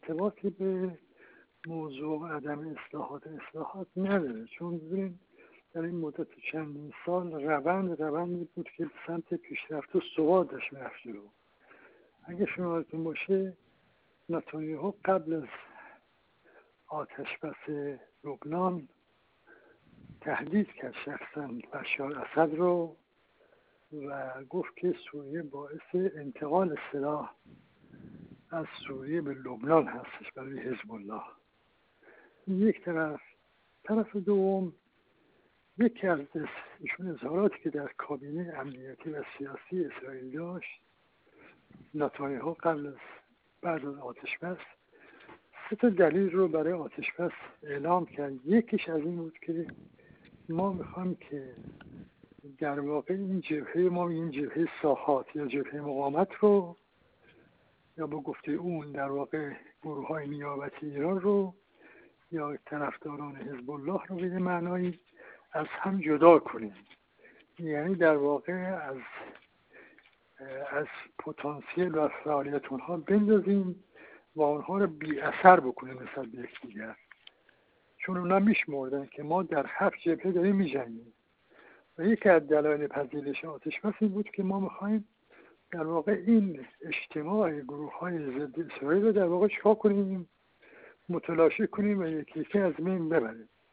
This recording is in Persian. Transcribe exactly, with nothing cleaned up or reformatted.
ارتباطی به موضوع عدم اصلاحات اصلاحات نداره، چون ببینید در این مدت چندین سال روند روندی بود که به سمت پیشرفت و ثبات داشت میرفت جلو. اگه شما یادتون باشه نتانیاهو قبل از آتش بس لبنان تهدید کرد شخصا بشار اسد رو و گفت که سوریه باعث انتقال سلاح از سوریه به لبنان هستش برای حزب الله. یک طرف. طرف دوم، یکی از ایشون اظهاراتی که در کابینه امنیتی و سیاسی اسرائیل داشت، نتانیاهو قبل از بعد از آتش بس سه تا دلیل رو برای آتش بس اعلام کرد. یکیش از این بود که ما میخوایم که در واقع این جبهه ما این جبهه ساحات یا جبهه مقاومت رو یا به گفته اون در واقع گروه های نیابتی ایران رو یا طرفداران حزب الله رو به معنایی از هم جدا کنیم، یعنی در واقع از از پتانسیل و فعالیت اونها بندازیم و اونها رو بی اثر بکنیم نسبت به یکدیگر، چون اونا میشمردن که ما در هفت جبهه داریم میجنگیم و یکی از دلایل پذیرش آتش بس این بود که ما میخوایم در واقع این اجتماع گروه های ضد اسرائیل رو در واقع چکار کنیم، متلاشی کنیم و یکی یکی از بین ببریم.